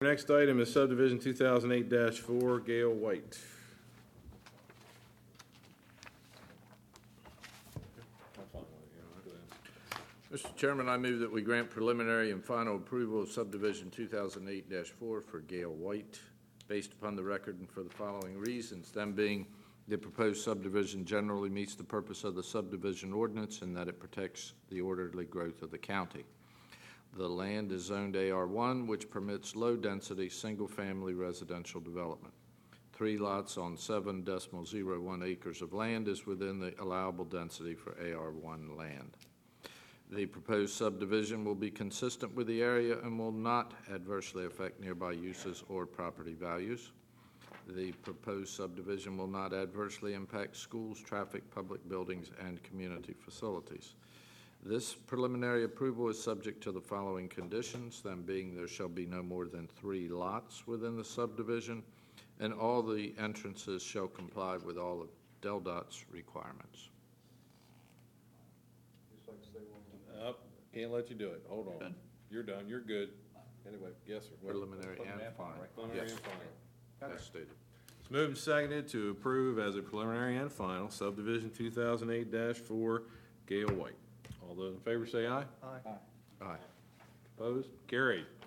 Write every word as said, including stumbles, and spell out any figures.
next item is subdivision two thousand eight dash four, Gail White. Mister Chairman, I move that we grant preliminary and final approval of subdivision two thousand eight dash four for Gail White, based upon the record and for the following reasons, them being the proposed subdivision generally meets the purpose of the subdivision ordinance and that it protects the orderly growth of the county. The land is zoned A R one, which permits low-density, single-family residential development. Three lots on seven decimal zero one acres of land is within the allowable density for A R one land. The proposed subdivision will be consistent with the area and will not adversely affect nearby uses or property values. The proposed subdivision will not adversely impact schools, traffic, public buildings, and community facilities. This preliminary approval is subject to the following conditions, them being there shall be no more than three lots within the subdivision, and all the entrances shall comply with all of D E L DOT's requirements. Up, can't let you do it. Hold on. Done. You're done. You're good. Anyway, yes, sir. What- Preliminary and final. Preliminary Yes, and final. as stated. It's moved and seconded to approve as a preliminary and final subdivision two thousand eight dash four, Gail White. All those in favor say aye. Aye. Aye. Opposed? Carried.